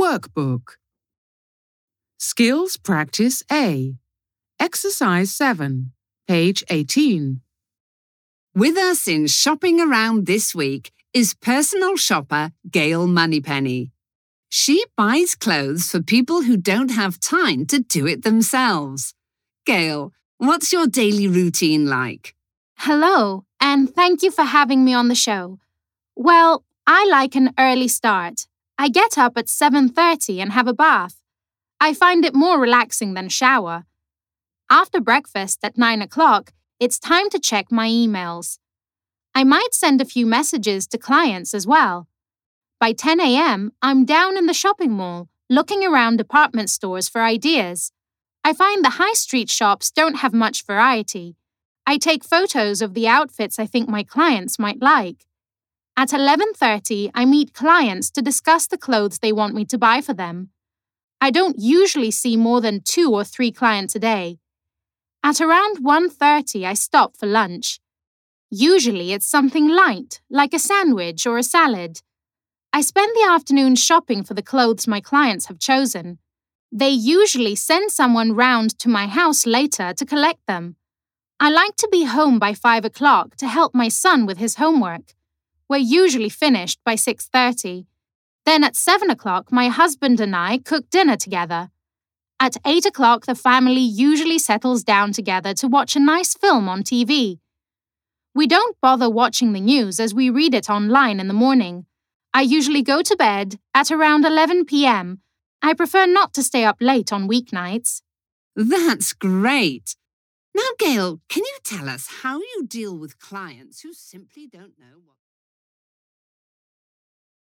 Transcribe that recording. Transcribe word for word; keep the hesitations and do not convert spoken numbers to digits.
Workbook. Skills Practice A. Exercise seven, page eighteen. With us in Shopping Around this week is personal shopper Gail Moneypenny. She buys clothes for people who don't have time to do it themselves. Gail, what's your daily routine like? Hello, and thank you for having me on the show. Well, I like an early start. I get up at seven thirty and have a bath. I find it more relaxing than a shower. After breakfast at nine o'clock, it's time to check my emails. I might send a few messages to clients as well. By ten a.m., I'm down in the shopping mall, looking around department stores for ideas. I find the high street shops don't have much variety. I take photos of the outfits I think my clients might like. At eleven thirty, I meet clients to discuss the clothes they want me to buy for them. I don't usually see more than two or three clients a day. At around one thirty, I stop for lunch. Usually it's something light, like a sandwich or a salad. I spend the afternoon shopping for the clothes my clients have chosen. They usually send someone round to my house later to collect them. I like to be home by five o'clock to help my son with his homework. We're usually finished by six thirty. Then at seven o'clock, my husband and I cook dinner together. At eight o'clock, the family usually settles down together to watch a nice film on T V. We don't bother watching the news as we read it online in the morning. I usually go to bed at around eleven p.m. I prefer not to stay up late on weeknights. That's great. Now, Gail, can you tell us how you deal with clients who simply don't know what...